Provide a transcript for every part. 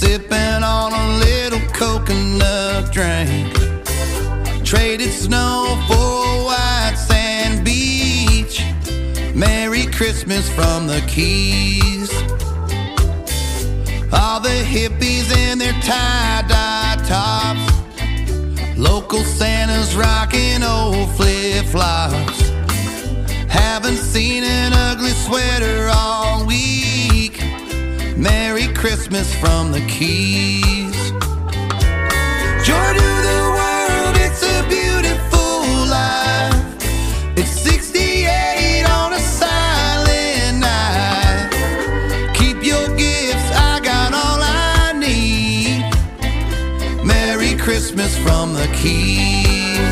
sipping on a little coconut drink. Traded snow for a white sand beach. Merry Christmas from the Keys. All the hippies in their tie-dye tops. Local Santas rocking old flip-flops. Haven't seen an ugly sweater all week. Merry Christmas from the Keys. Joy to the world, it's a beautiful life. It's 68 on a silent night. Keep your gifts, I got all I need. Merry Christmas from the Keys.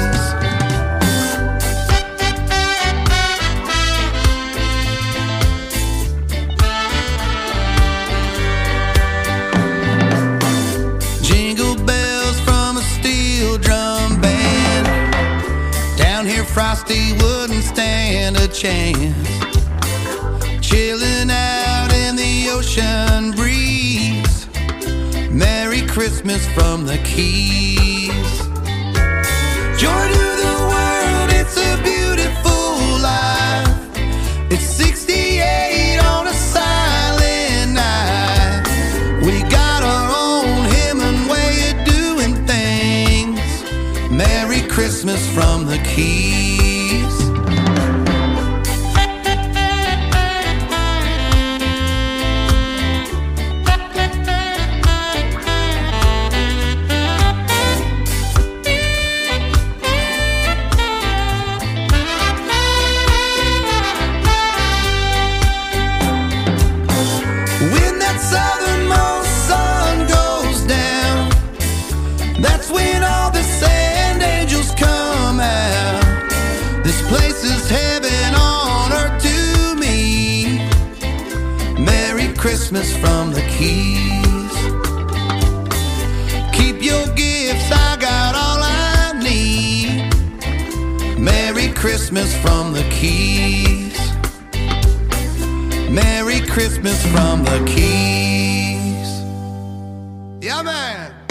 Frosty wouldn't stand a chance. Chilling out in the ocean breeze. Merry Christmas from the Keys. Joy to the world, it's a beautiful life. It's 68 on a silent night. We got our own Hemingway way of doing things. Merry Christmas from the Keys. When that southernmost sun goes down, that's when all the sand angels come out. This place is heaven on earth to me. Merry Christmas from the Keys. Keep your gifts, I got all I need. Merry Christmas from the Keys. Merry Christmas from the Keys. Yeah, man.